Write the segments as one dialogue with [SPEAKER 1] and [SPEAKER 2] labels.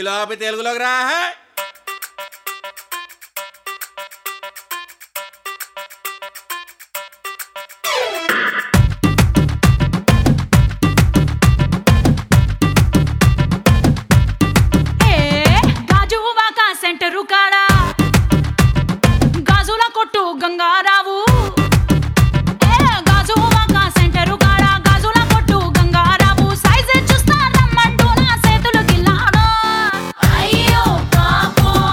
[SPEAKER 1] హిందీలో ఆపి తెలుగులోకి రా.
[SPEAKER 2] సెంటరు కాడ గాజుల కొట్టు గంగారావు, గాజువాక సెంటరు కాడ గాజుల కొట్టు గంగారావు, సైజు చూస్తా రమ్మంటూ నా చేతులు గిల్లాడు. అయ్యో పాపం,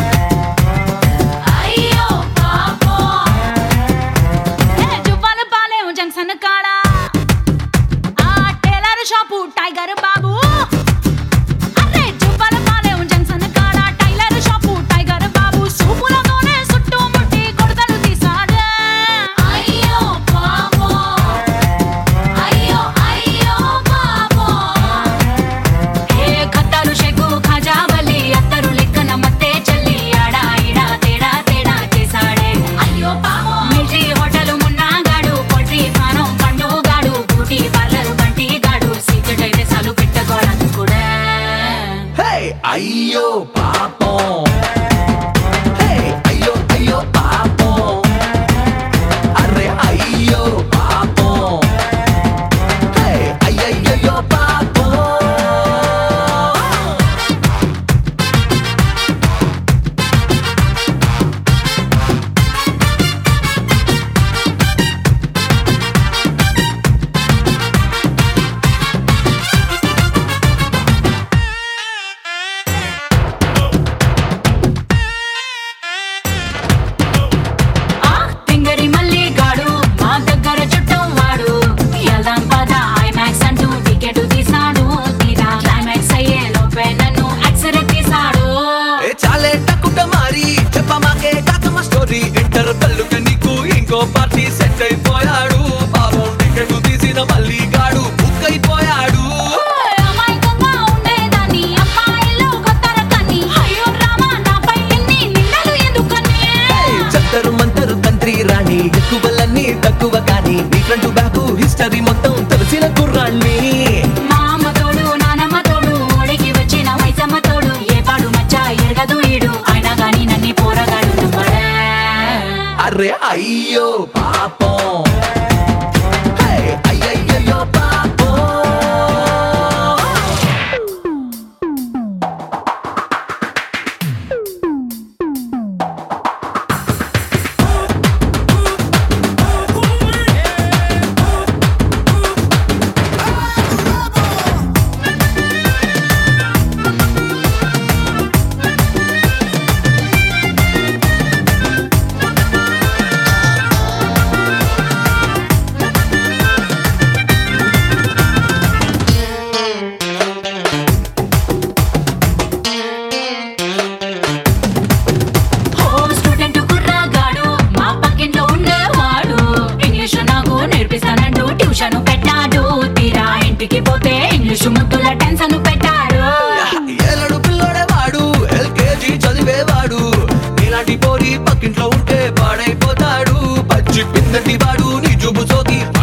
[SPEAKER 2] అయ్యో పాపం. జువ్వల పాలెం జంక్షన్ కాడ ఆ టైలర్ షాపు టైగర్ బాబు,
[SPEAKER 3] అయ్యో పాపం, అయ్యో అయ్యో పాపం, అరే అయ్యో పాపం, అయ్యయ్యో పాపం. ఇంటర్ కళ్ళుగా నీకు ఇంకో పార్టీ సెట్ అయిపోయాడు, పాపం టికెట్ తీసిన మళ్ళీ గాడు బుక్ అయిపోయాడు. చత్తరు మంతరు తంత్రి రాణి ఎక్కువలన్నీ తక్కువ కానీ నీ ఫ్రంట్ బ్యాక్ హిస్టరీ మొత్తం తెలిసిన కుర్రాణ్ణి. అరే అయ్యో పాపం, అయ్యయ్యో పాపం. ఏలడు పిల్లడేవాడు ఎల్కేజీ చదివేవాడు, ఇలాంటి పోరి పక్కింట్లో ఉంటే పాడైపోతాడు. పచ్చి పిందటి వాడు నీ జుబు సోకి